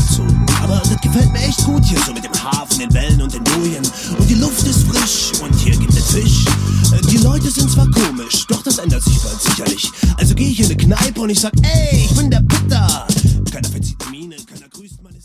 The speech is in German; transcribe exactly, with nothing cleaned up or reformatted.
ausgezogen. Aber das gefällt mir echt gut hier, so mit dem Hafen, den Wellen und den Bojen. Und die Luft ist frisch und hier gibt es Fisch. Die Leute sind zwar komisch, doch das ändert sich bald sicherlich. Also geh ich in eine Kneipe und ich sag, ey, ich bin der P